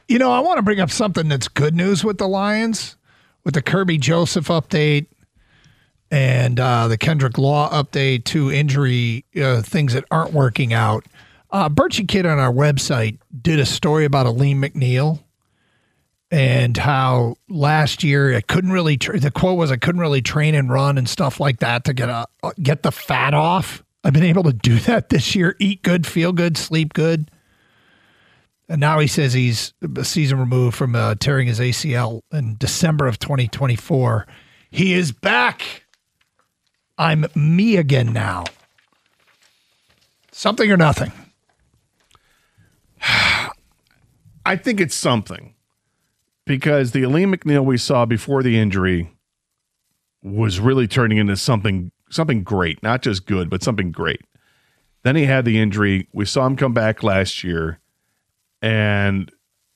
I want to bring up something that's good news with the Lions, with the Kirby Joseph update and the Kendrick Law update, 2 injury things that aren't working out. Birchie Kid on our website did a story about Aleem McNeil and how last year it couldn't really, the quote was, I couldn't really train and run and stuff like that to get the fat off. I've been able to do that this year, eat good, feel good, sleep good. And now he says he's a season removed from tearing his ACL in December of 2024. He is back. I'm me again now. Something or nothing? I think it's something. Because the Aleem McNeil we saw before the injury was really turning into something great. Not just good, but something great. Then he had the injury. We saw him come back last year. And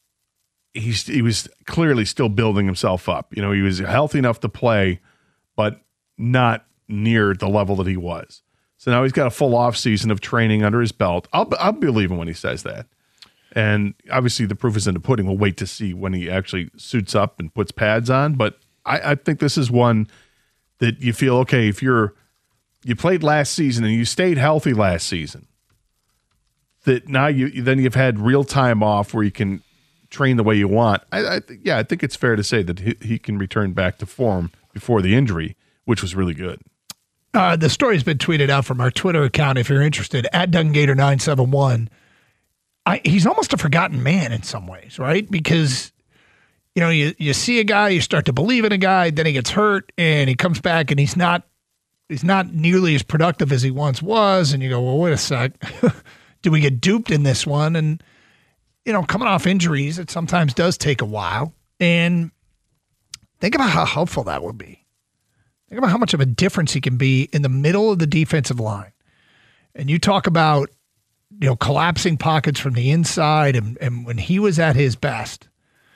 he was clearly still building himself up. He was healthy enough to play, but not near the level that he was. So now he's got a full off season of training under his belt. I'll believe him when he says that. And obviously the proof is in the pudding. We'll wait to see when he actually suits up and puts pads on. But I think this is one that you feel, okay, if you played last season and you stayed healthy last season, that now you've had real time off where you can train the way you want. I think it's fair to say that he can return back to form before the injury, which was really good. The story's been tweeted out from our Twitter account if you're interested, at Dungator971. He's almost a forgotten man in some ways, right? Because, you see a guy, you start to believe in a guy, then he gets hurt, and he comes back, and he's not nearly as productive as he once was, and you go, well, wait a sec. Do we get duped in this one? And, coming off injuries, it sometimes does take a while. And think about how helpful that would be. Think about how much of a difference he can be in the middle of the defensive line. And you talk about, collapsing pockets from the inside and when he was at his best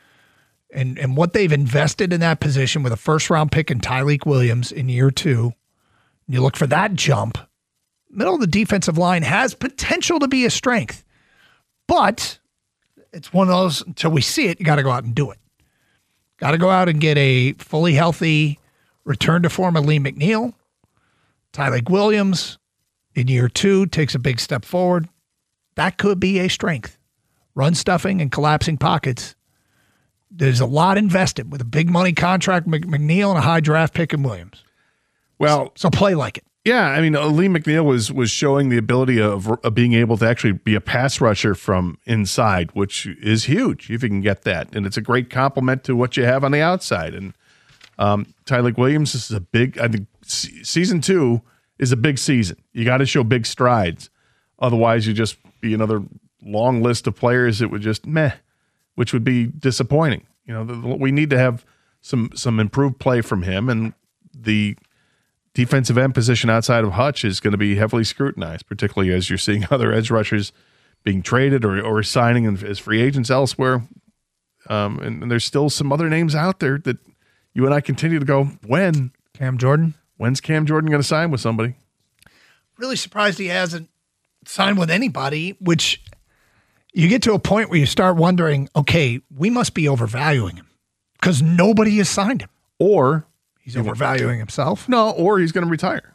and what they've invested in that position with a first-round pick in Tyleik Williams in year 2. You look for that jump. Middle of the defensive line has potential to be a strength, but it's one of those, until we see it, you got to go out and do it. Got to go out and get a fully healthy return to form of Aleem McNeil. Tyleik Williams in year 2 takes a big step forward. That could be a strength. Run stuffing and collapsing pockets. There's a lot invested with a big money contract, McNeil, and a high draft pick in Williams. Well, so play like it. Yeah, I mean, Aleem McNeil was showing the ability of being able to actually be a pass rusher from inside, which is huge if you can get that. And it's a great compliment to what you have on the outside. And Tyleik Williams, this is a big, I think season 2 is a big season. You got to show big strides. Otherwise, you just be another long list of players that would just meh, which would be disappointing. We need to have some improved play from him, and the defensive end position outside of Hutch is going to be heavily scrutinized, particularly as you're seeing other edge rushers being traded or signing as free agents elsewhere. And there's still some other names out there that you and I continue to go, when? Cam Jordan? When's Cam Jordan going to sign with somebody? Really surprised he hasn't signed with anybody, which you get to a point where you start wondering, okay, we must be overvaluing him because nobody has signed him. Or he's overvaluing himself. No, or he's going to retire.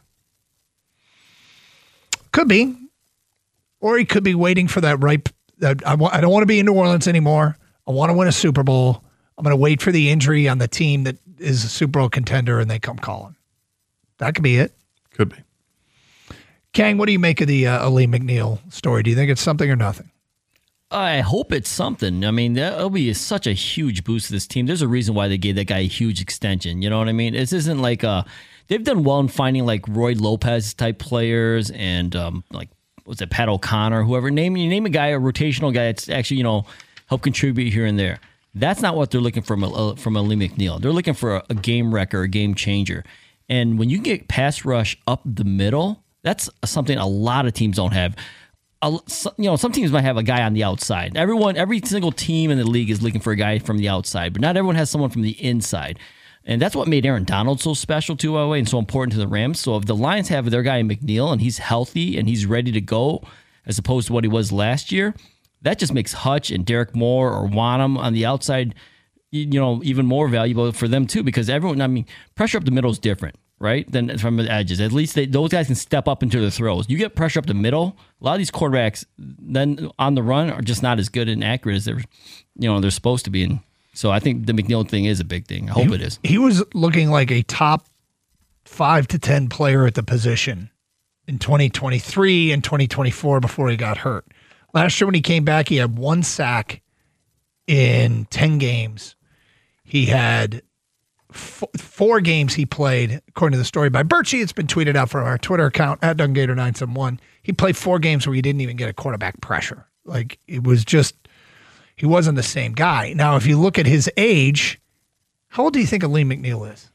Could be. Or he could be waiting for that ripe, I don't want to be in New Orleans anymore. I want to win a Super Bowl. I'm going to wait for the injury on the team that is a Super Bowl contender and they come calling. That could be it. Could be. Kang, what do you make of the Aleem McNeil story? Do you think it's something or nothing? I hope it's something. I mean, that'll be such a huge boost to this team. There's a reason why they gave that guy a huge extension. You know what I mean? This isn't like they've done well in finding like Roy Lopez type players and like what's it, Pat O'Connor, whoever. Name a guy, a rotational guy that's actually help contribute here and there. That's not what they're looking for from Aleem McNeil. They're looking for a game wrecker, a game changer. And when you get pass rush up the middle, that's something a lot of teams don't have. Some teams might have a guy on the outside. Every single team in the league is looking for a guy from the outside, but not everyone has someone from the inside. And that's what made Aaron Donald so special too, by the way, and so important to the Rams. So if the Lions have their guy McNeil and he's healthy and he's ready to go, as opposed to what he was last year, that just makes Hutch and Derek Moore or Wanham on the outside, even more valuable for them too, because pressure up the middle is different, right, than from the edges. At least those guys can step up into the throws. You get pressure up the middle, a lot of these quarterbacks then on the run are just not as good and accurate as they're supposed to be. And so I think the McNeil thing is a big thing. I hope it is. He was looking like a top 5 to 10 player at the position in 2023 and 2024 before he got hurt. Last year when he came back, he had 1 sack in 10 games. He had 4 games he played, according to the story by Birchie. It's been tweeted out from our Twitter account at DunGator971. He played 4 games where he didn't even get a quarterback pressure. Like, it was just, he wasn't the same guy. Now, if you look at his age, how old do you think Aleem McNeil is?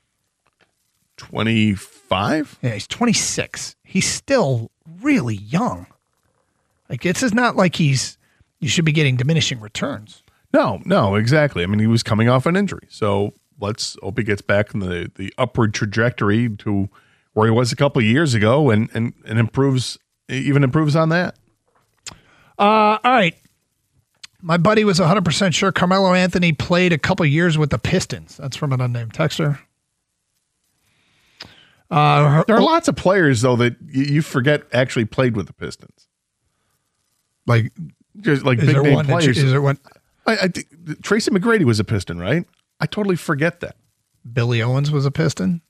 25? Yeah, he's 26. He's still really young. Like, this is not like you should be getting diminishing returns. No, exactly. I mean, he was coming off an injury. So let's hope he gets back in the upward trajectory to where he was a couple of years ago and improves on that. All right. My buddy was 100% sure Carmelo Anthony played a couple years with the Pistons. That's from an unnamed texter. There are lots of players, though, that you forget actually played with the Pistons. Like big name players. Is there one? I think Tracy McGrady was a Piston, right? I totally forget that. Billy Owens was a Piston.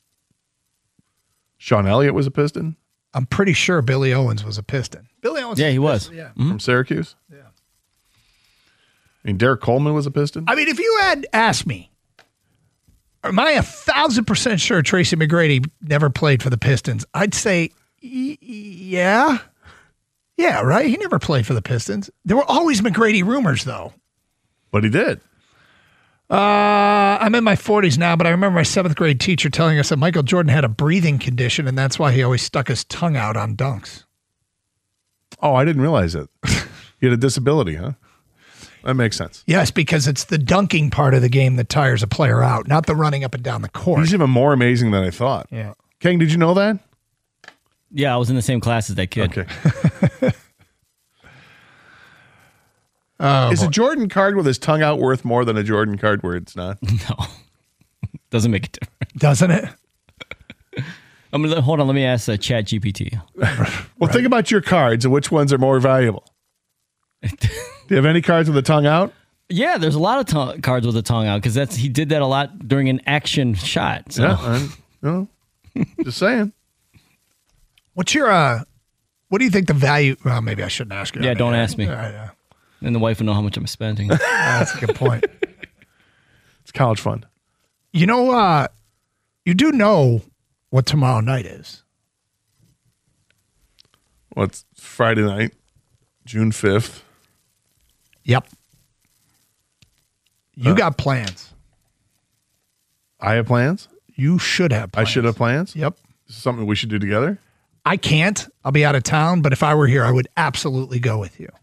Sean Elliott was a Piston. I'm pretty sure Billy Owens was a Piston. Billy Owens. Yeah, he was. Yeah. From Syracuse. Yeah. I mean, Derek Coleman was a Piston. I mean, if you had asked me, am I 1,000% sure Tracy McGrady never played for the Pistons? I'd say, yeah. Yeah, right? He never played for the Pistons. There were always McGrady rumors, though. But he did. I'm in my 40s now, but I remember my 7th grade teacher telling us that Michael Jordan had a breathing condition, and that's why he always stuck his tongue out on dunks. Oh, I didn't realize it. He had a disability, huh? That makes sense. Yes, because it's the dunking part of the game that tires a player out, not the running up and down the court. He's even more amazing than I thought. Yeah. King, did you know that? Yeah, I was in the same class as that kid. Okay. Is a Jordan card with his tongue out worth more than a Jordan card where it's not? No. Doesn't make a difference. Doesn't it? Hold on, let me ask Chat GPT. Well, think about your cards and which ones are more valuable. Do you have any cards with the tongue out? Yeah, there's a lot of cards with the tongue out because he did that a lot during an action shot. So. Yeah, just saying. What's your what do you think the value? Well, maybe I shouldn't ask you. Yeah, don't ask me. Yeah. Then the wife will know how much I'm spending. That's a good point. It's college fund. You know, you do know what tomorrow night is. Well, it's Friday night, June 5th. Yep. You got plans. I have plans? You should have plans. I should have plans? Yep. This is something we should do together? I can't. I'll be out of town, but if I were here, I would absolutely go with you.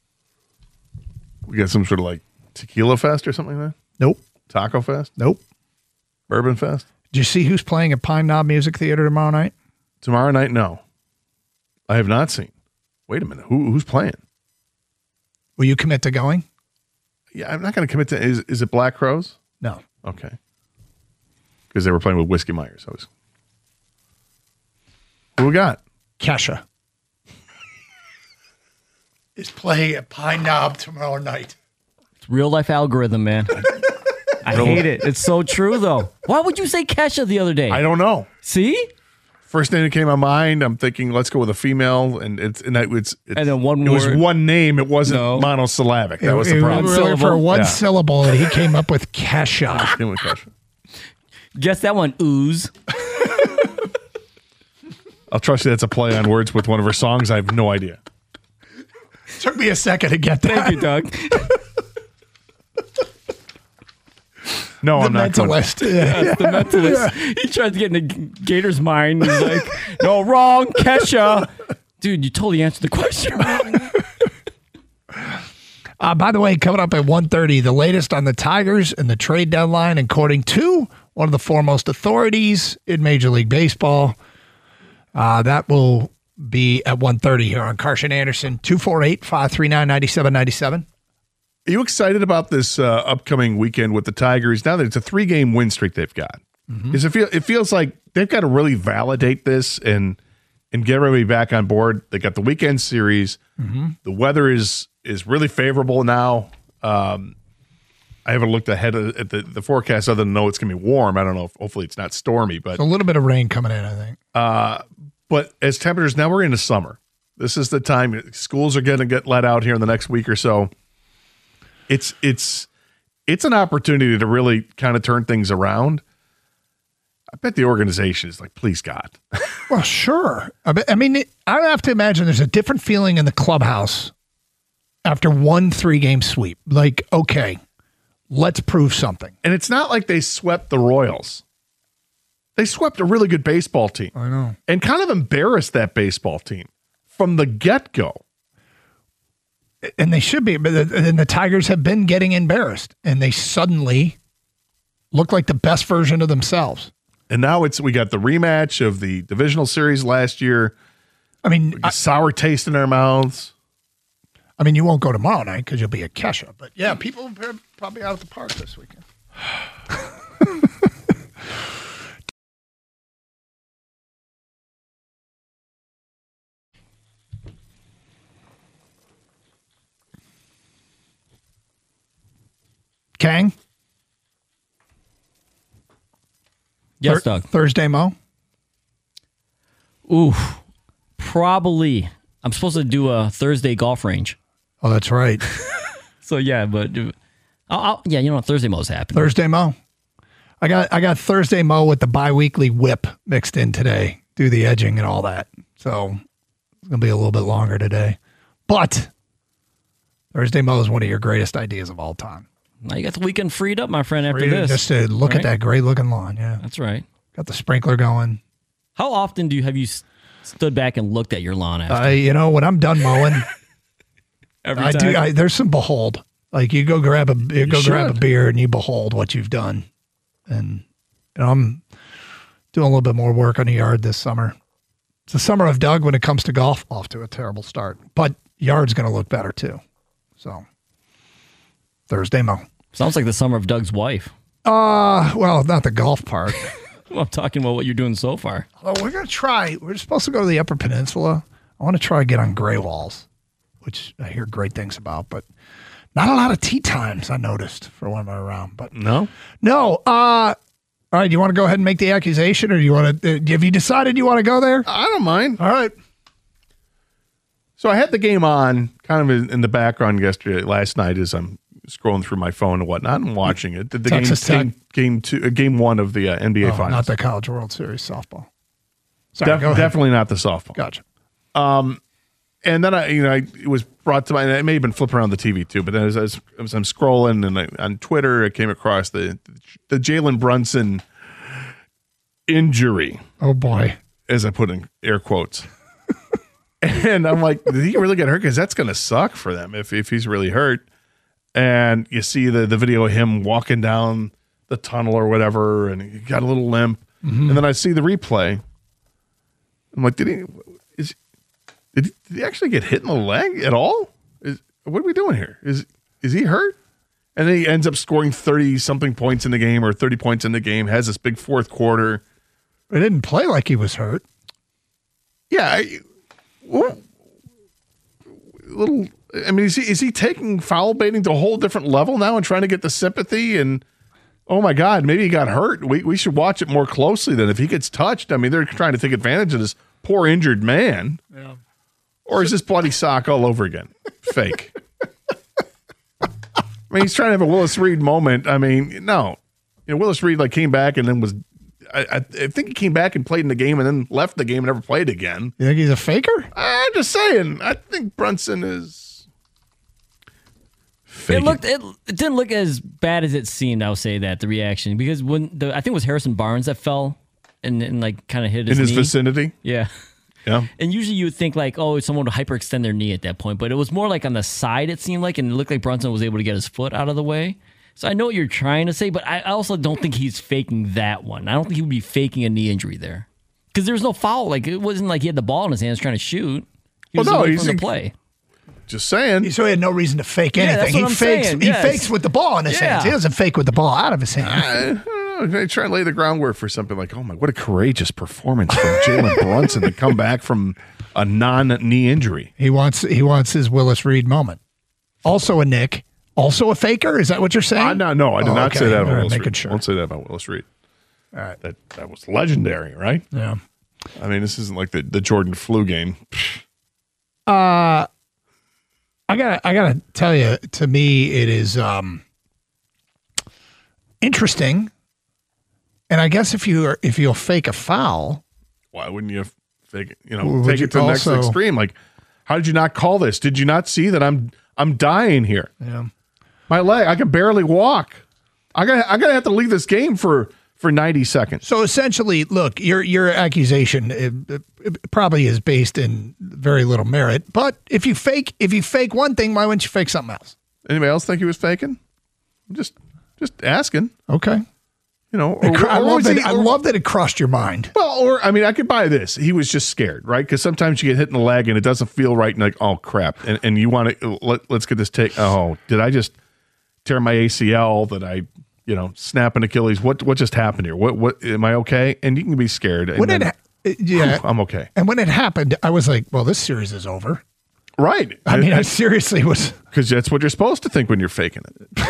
We got some sort of like tequila fest or something like that? Nope. Taco fest? Nope. Bourbon fest? Do you see who's playing at Pine Knob Music Theater tomorrow night? Tomorrow night? No. I have not seen. Wait a minute. Who's playing? Will you commit to going? Yeah, I'm not going to commit to. Is it Black Crows? No. Okay. Because they were playing with Whiskey Myers. Who we got? Kesha is playing at Pine Knob tomorrow night. It's real life algorithm, man. I hate it. It's so true, though. Why would you say Kesha the other day? I don't know. See? First name that came to mind, I'm thinking let's go with a female, and it's and then one it was word. one name. It wasn't monosyllabic. That was the problem. Really for one Yeah. syllable, and he came up with Kesha. Give me Kesha. Guess that one, ooze. I'll trust you. That's a play on words with one of her songs. I have no idea. Took me a second to get that. Thank you, Doug. No, The I'm not going. mentalist. That's the mentalist. He tried to get in the Gator's mind. He's like, no, wrong, Kesha. Dude, you totally answered the question wrong. By the way, coming up at 1:30, the latest on the Tigers and the trade deadline, according to one of the foremost authorities in Major League Baseball. That will be at 1:30 here on Karsch Anderson, 248-539-9797. Are you excited about this upcoming weekend with the Tigers? Now that it's a 3-game win streak they've got, because it feels like they've got to really validate this and get everybody back on board. They got the weekend series. The weather is really favorable now. I haven't looked ahead at the forecast other than know it's going to be warm. I don't know. Hopefully it's not stormy, but a little bit of rain coming in, I think. But as temperatures, now we're into summer. This is the time schools are going to get let out here in the next week or so. It's an opportunity to really kind of turn things around. I bet the organization is like, please God. Well, sure. I mean, I have to imagine there's a different feeling in the clubhouse after one 3-game sweep. Like, okay, let's prove something. And it's not like they swept the Royals. They swept a really good baseball team. I know. And kind of embarrassed that baseball team from the get-go. And they should be, but the Tigers have been getting embarrassed, and they suddenly look like the best version of themselves. And now we got the rematch of the divisional series last year. I mean, sour taste in their mouths. I mean, you won't go tomorrow night because you'll be at Kesha. But yeah, people are probably out at the park this weekend. Kang? Yes, Doug. Thursday, Mo? Ooh, probably. I'm supposed to do a Thursday golf range. Oh, that's right. So, yeah, but yeah, you know, Thursday Mo's happening. Thursday, Mo? I got Thursday, Mo with the bi-weekly whip mixed in today. Do the edging and all that. So it's going to be a little bit longer today. But Thursday, Mo is one of your greatest ideas of all time. Now you got the weekend freed up, my friend, after this. Just to look at that great looking lawn, yeah. That's right. Got the sprinkler going. How often have you stood back and looked at your lawn after? You know, when I'm done mowing, Every time? there's some behold. Like you go grab a beer and you behold what you've done. And you know, I'm doing a little bit more work on the yard this summer. It's the summer of Doug when it comes to golf. Off to a terrible start, but yard's going to look better too. So Thursday, Mo. Sounds like the summer of Doug's wife. Well, not the golf part. Well, I'm talking about what you're doing so far. Oh, we're going to try. We're supposed to go to the Upper Peninsula. I want to try to get on Gray Walls, which I hear great things about, but not a lot of tee times I noticed for when we're around. But No. all right. Do you want to go ahead and make the accusation, or do you want to? Have you decided you want to go there? I don't mind. All right. So I had the game on kind of in the background last night as I'm scrolling through my phone and whatnot and watching it. The game one of the NBA Finals. Not the College World Series softball. Sorry, go ahead. Definitely not the softball. Gotcha. And then it was brought to mind. I may have been flipping around the TV too, but as I'm scrolling and on Twitter, I came across the Jalen Brunson injury. Oh boy, as I put in air quotes. And I'm like, did he really get hurt? Because that's going to suck for them if he's really hurt. And you see the video of him walking down the tunnel or whatever, and he got a little limp. Mm-hmm. And then I see the replay. I'm like, did he actually get hit in the leg at all? What are we doing here? Is he hurt? And then he ends up scoring 30-something points in the game or 30 points in the game, has this big fourth quarter. It didn't play like he was hurt. Yeah. Is he taking foul baiting to a whole different level now and trying to get the sympathy? And oh my God, maybe he got hurt. We should watch it more closely then. If he gets touched, I mean, they're trying to take advantage of this poor injured man. Yeah. Or is this bloody sock all over again? Fake. I mean, he's trying to have a Willis Reed moment. I mean, no. Willis Reed came back and then was. I think he came back and played in the game and then left the game and never played again. You think he's a faker? I'm just saying. I think Brunson is faking. It didn't look as bad as it seemed. I'll say that the reaction, because when I think it was Harrison Barnes that fell and kind of hit his in his knee. vicinity. Yeah. Yeah. And usually you would think someone would hyperextend their knee at that point, but it was more like on the side, it seemed like, and it looked like Brunson was able to get his foot out of the way. So I know what you're trying to say, but I also don't think he's faking that one. I don't think he would be faking a knee injury there. Because there was no foul. Like, it wasn't like he had the ball in his hands trying to shoot. He was Well, no, away he's from the play. Just saying. So he had no reason to fake Yeah, anything. that's what He I'm fakes. saying, He yes. fakes with the ball in his hands. He doesn't fake with the ball out of his hands. I don't know. They try and lay the groundwork for something like, oh my, what a courageous performance from Jalen Brunson to come back from a non-knee injury. He wants his Willis Reed moment. Also a Nick. Also a faker. Is that what you're saying? No, I did not okay. say that All about right, Willis making Reed. sure. I won't say that about Willis Reed. All right. That was legendary, right? Yeah. I mean, this isn't like the Jordan flu game. I gotta tell you, to me, it is interesting. And I guess if you'll fake a foul, Why wouldn't you fake it? Would Take you it to the next also- extreme. Like, how did you not call this? Did you not see that I'm dying here? yeah. My leg, I can barely walk. I'm gonna have to leave this game for 90 seconds. So essentially, look, your accusation it probably is based in very little merit. But if you fake one thing, why wouldn't you fake something else? Anybody else think he was faking? I'm just asking. Okay. I love that it crossed your mind. Well, or I mean, I could buy this. He was just scared, right? Because sometimes you get hit in the leg and it doesn't feel right, and like, oh crap, and you want to let's get this take. Oh, did I just tear my ACL? That I snap an Achilles? What just happened here? What am I okay? And you can be scared. And Yeah, I'm okay. And when it happened, I was like, well, this series is over. Right. I mean, I seriously was. Because that's what you're supposed to think when you're faking it.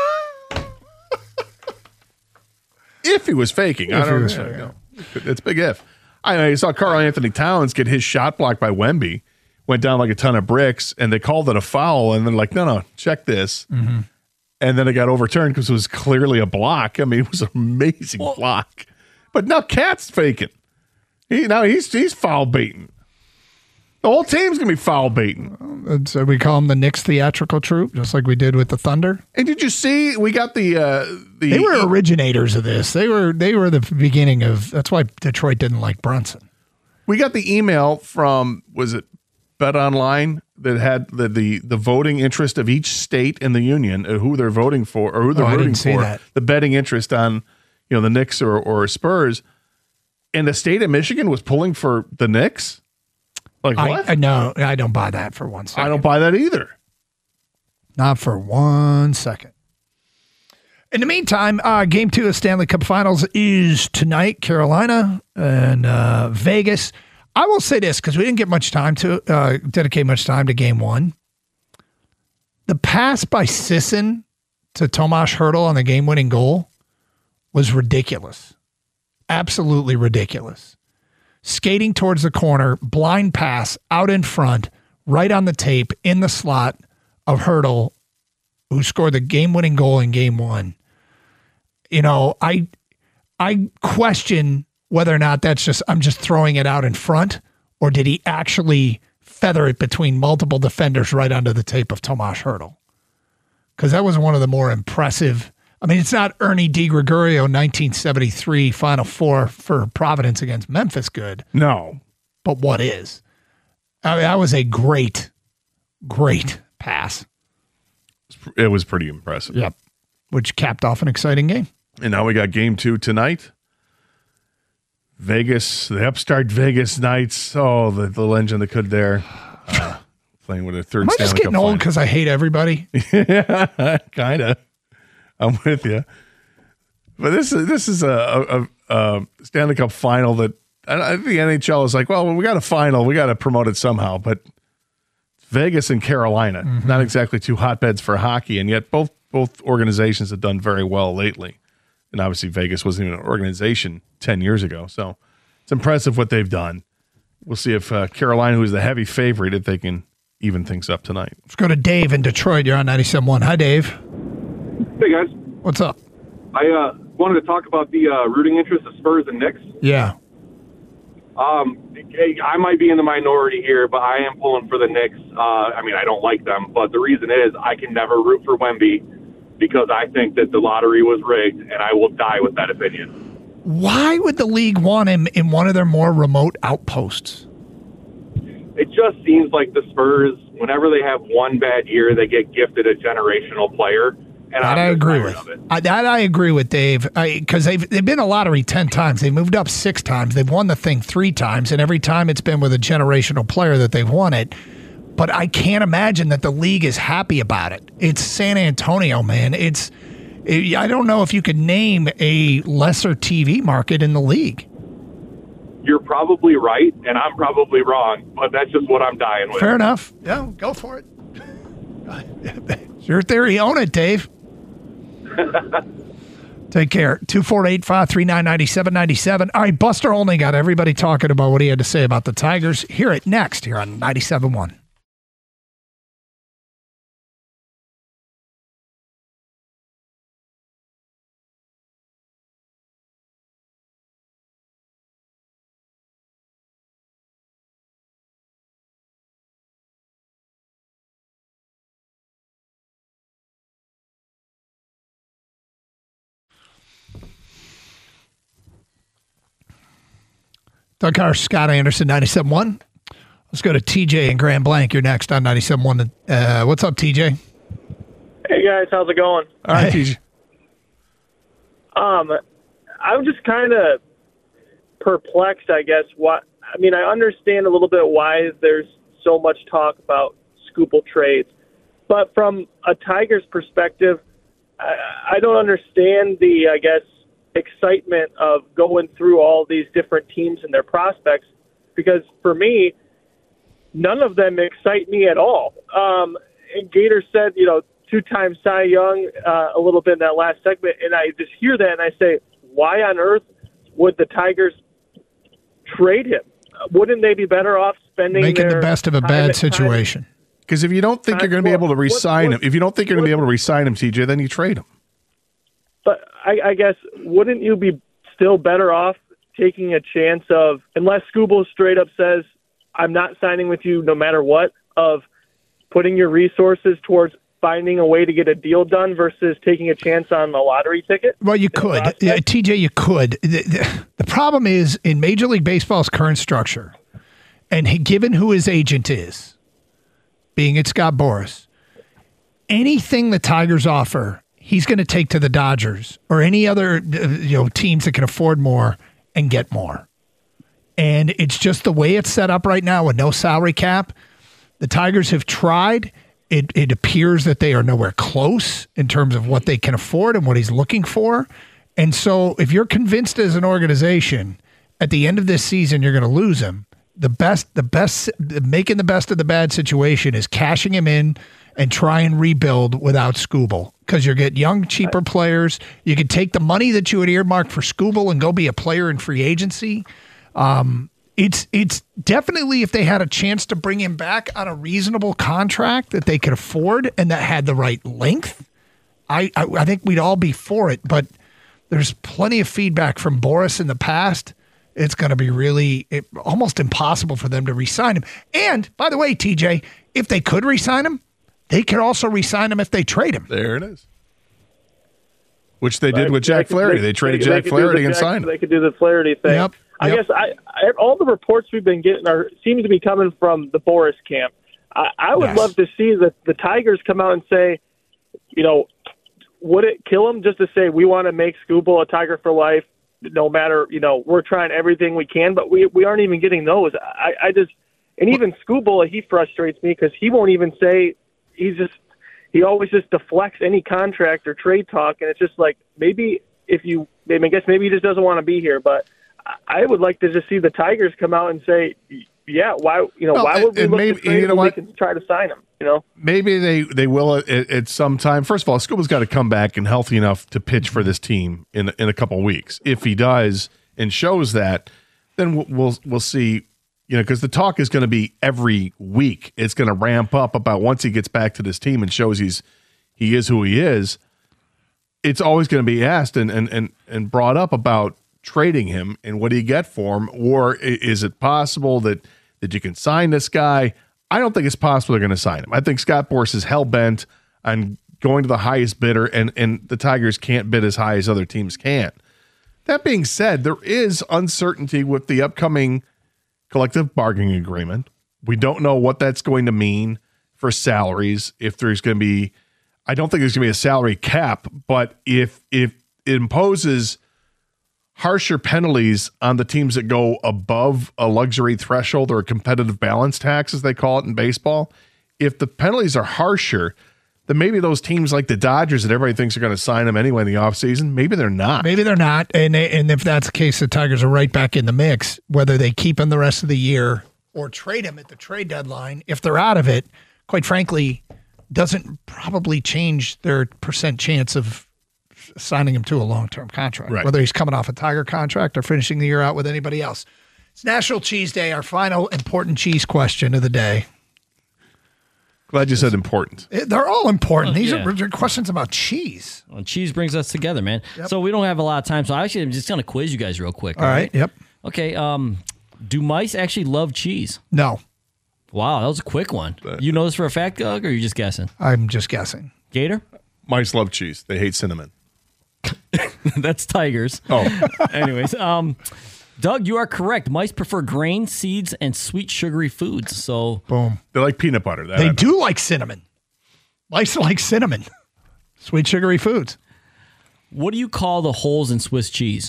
If he was faking, I don't know. It's big if. I know you saw Karl Anthony Towns get his shot blocked by Wemby, went down like a ton of bricks, and they called it a foul, and they're like, no, check this. Mm-hmm. And then it got overturned because it was clearly a block. I mean, it was an amazing block. But now Cat's faking. He's foul baiting. The whole team's going to be foul baiting. So we call them the Knicks theatrical troupe, just like we did with the Thunder. And did you see, we got the They were originators of this. They were the beginning of, that's why Detroit didn't like Brunson. We got the email from, was it Bet Online, that had the voting interest of each state in the union, who they're voting for, or who they're rooting for. That. The betting interest on, the Knicks or Spurs. And the state of Michigan was pulling for the Knicks? Like what? No, I don't buy that for 1 second. I don't buy that either. Not for 1 second. In the meantime, Game 2 of Stanley Cup Finals is tonight, Carolina and Vegas. I will say this, because we didn't get much time to dedicate much time to Game 1. The pass by Sisson to Tomas Hertl on the game-winning goal was ridiculous. Absolutely ridiculous. Skating towards the corner, blind pass out in front, right on the tape, in the slot of Hertl, who scored the game-winning goal in Game 1. I question whether or not I'm just throwing it out in front, or did he actually feather it between multiple defenders right onto the tape of Tomas Hertl? Because that was one of the more impressive. I mean, it's not Ernie DiGregorio 1973 Final Four for Providence against Memphis good. No. But what is? I mean, that was a great pass. It was pretty impressive. Yep. Which capped off an exciting game. And now we got Game 2 tonight. Vegas, the upstart Vegas Knights. Oh, the little engine that could there. Playing with a third Am I Stanley just getting Cup old final. because I hate everybody? Yeah, kind of. I'm with you. But this is a Stanley Cup final that I think the NHL is like, well, we got a final. We got to promote it somehow. But Vegas and Carolina, not exactly two hotbeds for hockey, and yet both organizations have done very well lately. And obviously Vegas wasn't even an organization 10 years ago. So it's impressive what they've done. We'll see if Carolina, who is the heavy favorite, if they can even things up tonight. Let's go to Dave in Detroit. You're on 97.1. Hi, Dave. Hey, guys. What's up? I wanted to talk about the rooting interest of Spurs and Knicks. Yeah. I might be in the minority here, but I am pulling for the Knicks. I mean, I don't like them, but the reason is I can never root for Wemby because I think that the lottery was rigged, and I will die with that opinion. Why would the league want him in one of their more remote outposts? It just seems like the Spurs, whenever they have one bad year, they get gifted a generational player, And That I I'm agree tired with. of it. That I agree with, Dave, because they've been a lottery 10 times. They moved up 6 times. They've won the thing 3 times, and every time it's been with a generational player that they've won it. But I can't imagine that the league is happy about it. It's San Antonio, man. I don't know if you could name a lesser TV market in the league. You're probably right, and I'm probably wrong, but that's just what I'm dying with. Fair enough. Yeah, go for it. It's your theory. Own it, Dave. Take care. 248-539-9797. All right, Buster Olney got everybody talking about what he had to say about the Tigers. Hear it next here on 97.1. Doug Carr, Scott Anderson, 97.1. Let's go to TJ and Grand Blanc. You're next on 97.1. What's up, TJ? Hey guys, how's it going? All right, TJ. I'm just kind of perplexed, I guess. I understand a little bit why there's so much talk about Skubal trades, but from a Tigers perspective, I don't understand the, excitement of going through all these different teams and their prospects, because for me, none of them excite me at all. And Gator said, 2-time Cy Young a little bit in that last segment, and I just hear that and I say, why on earth would the Tigers trade him? Wouldn't they be better off making the best of a bad situation? Because if you don't think you're going to be able to re-sign him, TJ, then you trade him. But I guess, wouldn't you be still better off taking a chance of, unless Skubal straight up says, I'm not signing with you no matter what, of putting your resources towards finding a way to get a deal done versus taking a chance on a lottery ticket? Well, you could. Yeah, TJ, you could. The problem is, in Major League Baseball's current structure, and given who his agent is, being it Scott Boras, anything the Tigers offer, he's going to take to the Dodgers or any other teams that can afford more and get more. And it's just the way it's set up right now with no salary cap. The Tigers have tried. It appears that they are nowhere close in terms of what they can afford and what he's looking for. And so if you're convinced as an organization at the end of this season you're going to lose him, making the best of the bad situation is cashing him in and try and rebuild without Skubal, because you get young, cheaper players. You could take the money that you had earmarked for Skubal and go be a player in free agency. It's definitely, if they had a chance to bring him back on a reasonable contract that they could afford and that had the right length, I think we'd all be for it. But there's plenty of feedback from Boras in the past. It's going to be really almost impossible for them to re-sign him. And, by the way, TJ, if they could re-sign him, they could also re-sign him if they trade him. There it is. Which they did with Jack Flaherty. They traded Jack Flaherty and signed him. They could do the Flaherty thing. Yep. I guess all the reports we've been getting seem to be coming from the Boras camp. I would love to see the Tigers come out and say, would it kill them just to say we want to make Skubal a Tiger for life, no matter, we're trying everything we can, but we aren't even getting those. And even Skubal, he frustrates me because he won't even say, he always just deflects any contract or trade talk, and it's just like, maybe he just doesn't want to be here, but I would like to just see the Tigers come out and say, yeah, why would we look to trade when we can try to sign him? Maybe they will at some time. First of all, Skubal's got to come back and healthy enough to pitch for this team in a couple of weeks. If he does and shows that, then we'll see. Because the talk is going to be every week. It's going to ramp up about once he gets back to this team and shows he is who he is. It's always going to be asked and brought up about trading him and what do you get for him, or is it possible that you can sign this guy? I don't think it's possible they're going to sign him. I think Scott Boras is hell-bent on going to the highest bidder, and the Tigers can't bid as high as other teams can. That being said, there is uncertainty with the upcoming collective bargaining agreement. We don't know what that's going to mean for salaries, if there's going to be I don't think there's going to be a salary cap, but if it imposes harsher penalties on the teams that go above a luxury threshold or a competitive balance tax, as they call it in baseball, if the penalties are harsher, then maybe those teams like the Dodgers that everybody thinks are going to sign them anyway in the offseason, maybe they're not. Maybe they're not. And if that's the case, the Tigers are right back in the mix, whether they keep him the rest of the year or trade him at the trade deadline. If they're out of it, quite frankly, doesn't probably change their percent chance of signing him to a long-term contract, right, whether he's coming off a Tiger contract or finishing the year out with anybody else. It's National Cheese Day, our final important cheese question of the day. Glad you said important. They're all important. These are questions about cheese. Well, cheese brings us together, man. Yep. So we don't have a lot of time. So I'm just going to quiz you guys real quick. All right. Yep. Okay. Do mice actually love cheese? No. Wow, that was a quick one. You know this for a fact, Doug, or are you just guessing? I'm just guessing. Gator? Mice love cheese. They hate cinnamon. That's tigers. Oh. Anyways, Doug, you are correct. Mice prefer grain, seeds, and sweet sugary foods. So boom. They like peanut butter. They do like cinnamon. Mice like cinnamon. Sweet sugary foods. What do you call the holes in Swiss cheese?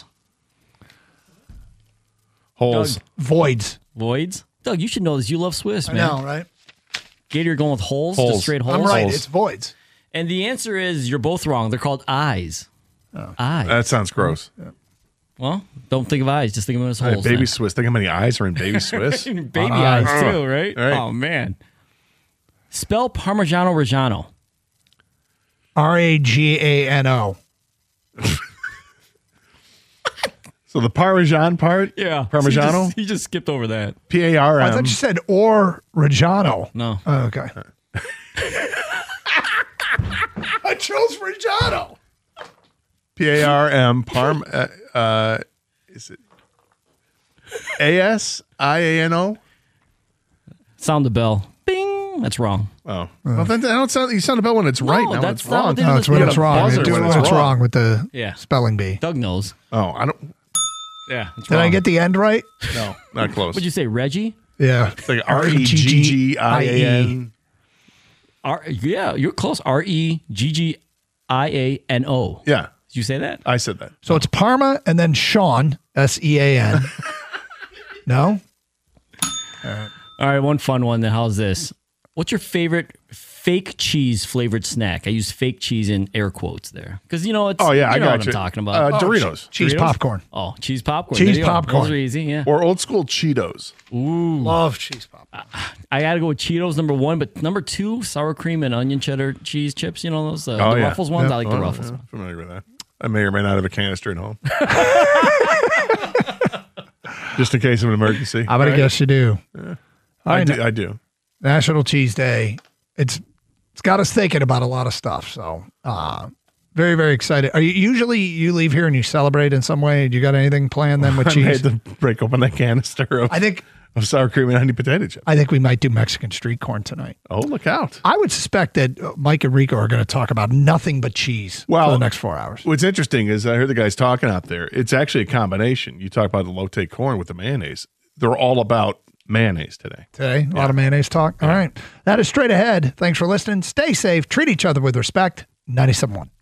Holes. Doug? Voids. Voids? Doug, you should know this. You love Swiss, man. I know, right? Gator, you're going with holes? Just straight holes? I'm right. Holes. It's voids. And the answer is you're both wrong. They're called eyes. Oh. Eyes. That sounds gross. Yeah. Well, don't think of eyes. Just think of them as holes. Baby Swiss. Think how many eyes are in Baby Swiss? Baby eyes, too, right? Oh, man. Spell Parmigiano Reggiano. Ragano. So the Parmesan part? Yeah. Parmigiano? He just skipped over that. Parm. I thought you said or Reggiano. No. Oh, okay. I chose Reggiano. Parm. Parm. Is it ASIANO? Sound the bell. Bing. That's wrong. Oh. Well, then I don't sound. You sound about when it's right. Now when that's it's not wrong. what they No, it's when it's wrong. buzzer It's when when it's it's wrong. wrong with the spelling bee. Doug knows. Oh, I don't. Yeah. Did I get the end right? No, not close. What'd you say, Reggie? Yeah. It's like REGGIAN. Yeah, you're close. REGGIANO. Yeah. Did you say that? I said that. So it's Parma and then Sean, SEAN. No? All right, one fun one then. How's this? What's your favorite fake cheese flavored snack? I use fake cheese in air quotes there. Because, it's, Oh, yeah, I know got what you. I'm talking about. Doritos. Cheese Doritos? popcorn. Oh, cheese popcorn. Cheese There you go. popcorn. Those are easy, yeah. Or old school Cheetos. Ooh. Love cheese popcorn. I got to go with Cheetos, number one. But number two, sour cream and onion cheddar cheese chips. You know those? The Ruffles ones? Yeah. I like the Ruffles. Yeah. Familiar with that. I may or may not have a canister at home. Just in case of an emergency. I'm going to guess you do. Yeah. I do. National Cheese Day. It's got us thinking about a lot of stuff. So very, very excited. Are you leave here and you celebrate in some way? Do you got anything planned then with cheese? I had to break open that canister of sour cream and honey potato chips. I think we might do Mexican street corn tonight. Oh, look out. I would suspect that Mike and Rico are going to talk about nothing but cheese for the next 4 hours. What's interesting is I heard the guys talking out there. It's actually a combination. You talk about the lotte corn with the mayonnaise. They're all about mayonnaise today. A lot of mayonnaise talk. All right. That is straight ahead. Thanks for listening. Stay safe. Treat each other with respect. 97.1.